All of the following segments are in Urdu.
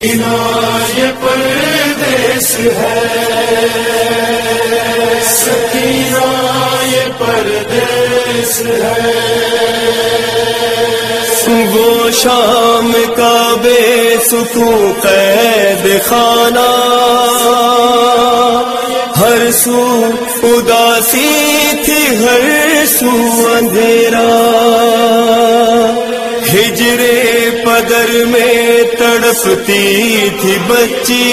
یہ پردیس ہے سکینہ، یہ پردیس ہے وہ شام کا بے سکون قید خانہ، ہر سو اداسی تھی ہر سو اندھیرا، ہجرے پدر میں تڑپتی تھی بچی،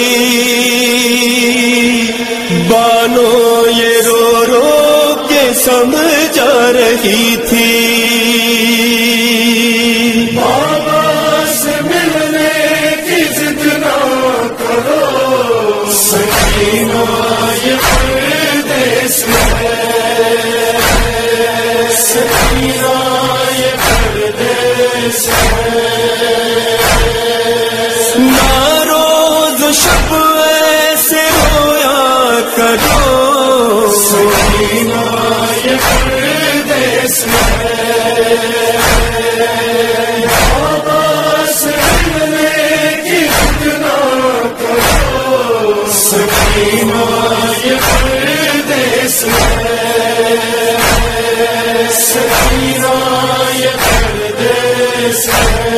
بانو یہ رو رو کے سمجھا رہی تھی، بابا سے ملنے کی ضد نہ کرو، سکینہ یہ پردیس ہے، سکینہ یہ پردیس ہے، نہ روز شب ایسے رویا کرو، سکینہ یہ پردیس ہے، بابا سے ملنے کی ضد نہ کرو، سکینہ یہ پردیس ہے، سکینہ یہ پردیس ہے،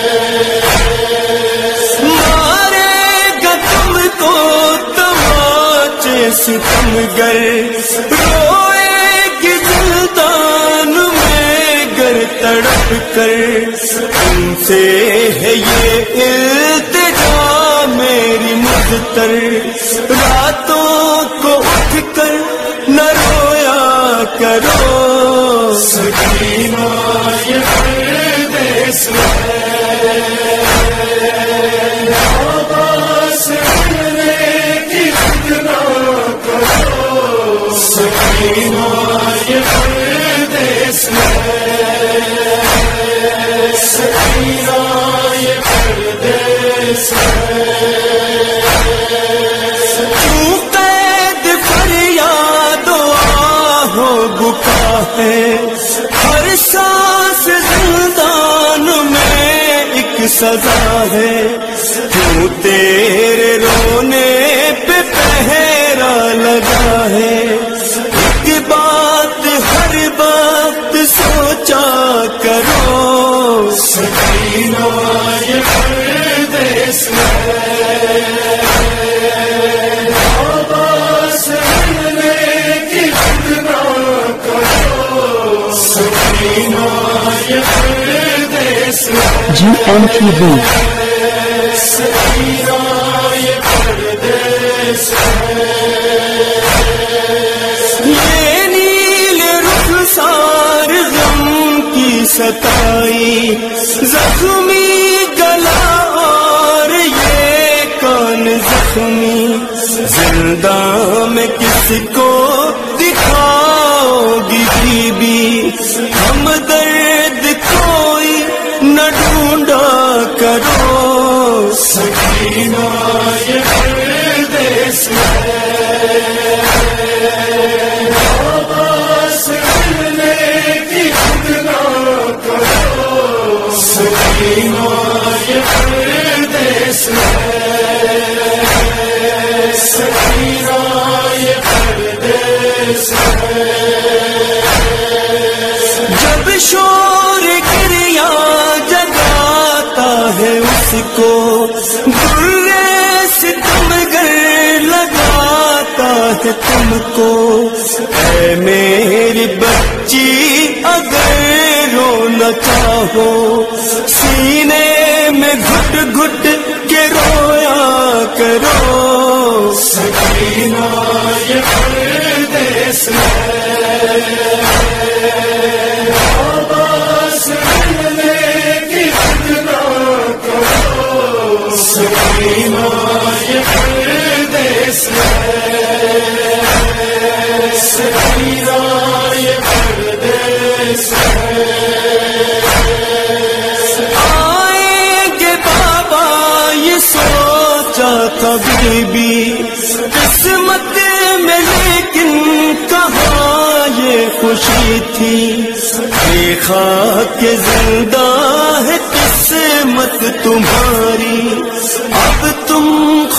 ستم گر روئے گی زندان میں گر تڑپ کر، ان سے ہے یہ التجا میری مضطر، راتوں کو اٹھ کر نہ رویا کرو، سکینہ یہ پردیس ہے، سکینہ یہ پردیس ہے، سکینہ یہ پردیس ہے، کیوں قید فریاد و آہ و بکا ہے، ہر سانس زندان میں ایک سزا ہے، کیوں تیرے رونے پہ پہرا لگا ہے، بات ہر بات سوچا کرو، سکینہ یہ پردیس ہے، بابا سے ملنے کی ضد نہ کرو، سکینہ یہ پردیس ہے، GMTV سکینہ یہ پردیس ہے، سار غم کی ستائی، زخمی گلا اور یہ کان زخمی، زندہ میں کس کو دکھاؤ گی بی بی، ہم درد کوئی نہ ڈھونڈا کرو، سکینہ یہ پردیس ہے، سکینہ یہ پردیس ہے، سکینہ یہ پردیس ہے، جب شور گریا جگاتا ہے اس کو، درے ستم گر لگاتا ہے تم کو، اے میری بچی اگر رونا چاہو، سینے میں گھٹ گھٹ کے رویا کرو، سکینہ یہ پردیس ہے، بابا سے ملنے کی ضد نہ کرو، سکینہ یہ پردیس ہے، سکینہ یہ پردیس ہے، کبھی بھی قسمت میں، لیکن کہاں یہ خوشی تھی، دیکھا کہ زندہ ہے قسمت تمہاری، اب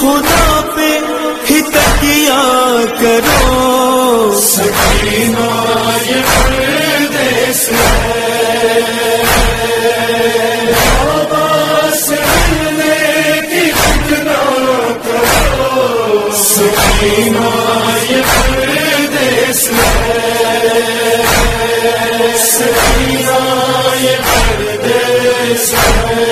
خدا پہ ہی تکیہ کرو، سکینہ یہ پردیس ہے، بابا سے ملنے کی فکر نہ کرو، سکینہ یہ پردیس ہے، سکینہ یہ پردیس ہے۔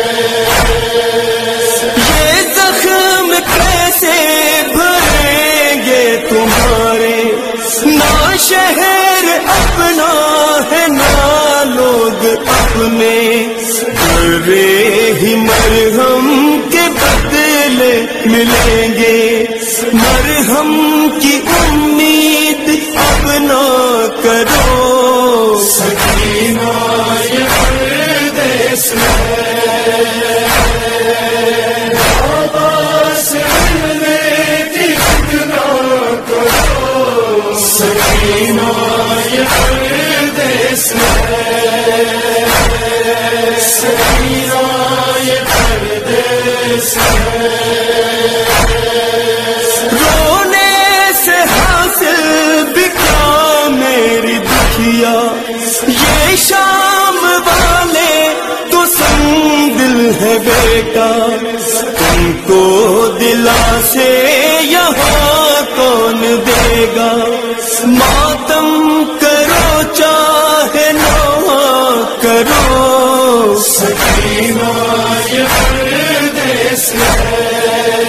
یہ زخم کیسے بھریں گے تمہارے، نہ شہر اپنا ہے نہ لوگ اپنے، برے ہی مرہم کے بدلے ملیں گے، مرہم کی امید اب نہ کرو، سکینہ یہ پردیس ہے، بابا سے ملنے کی فکر نہ کرو، سکینہ یہ پردیس ہے، سکینہ یہ پردیس ہے۔ رونے سے حاصل بھی کیا میری دکھیا، یہ شام والے تو سنگ دل ہے بیٹا، تم کو دلا سے یہاں کون دے گا، ماتم کرو چاہے نہ کرو، سکینہ یہ پردیس ہے،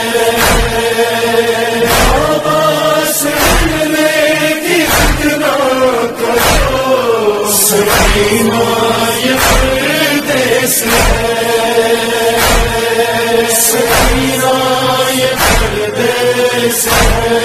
بابا سے ملنے کی فکر نہ کرو، سکینہ یہ پردیس ہے، سکینہ یہ پردیس ہے۔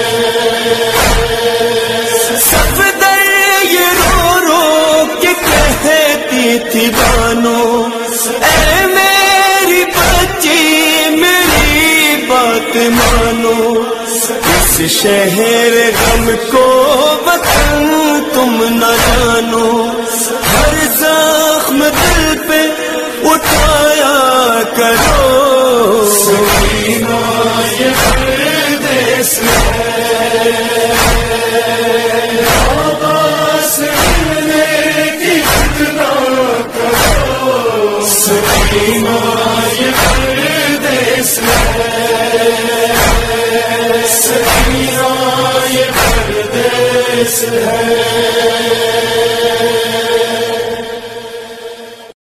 صفدر یہ رو رو کے کہتی تھی بانو، اے میری بچی میری بات مانو، اس شہر غم کو وطن تم نہ جانو، ہر زخم دل پہ اٹھایا کرو، سکینہ یہ پردیس ہے، بابا سے ملنے کی فکر نہ کرو، سکینہ یہ پردیس ہے، سکینہ یہ پردیس ہے۔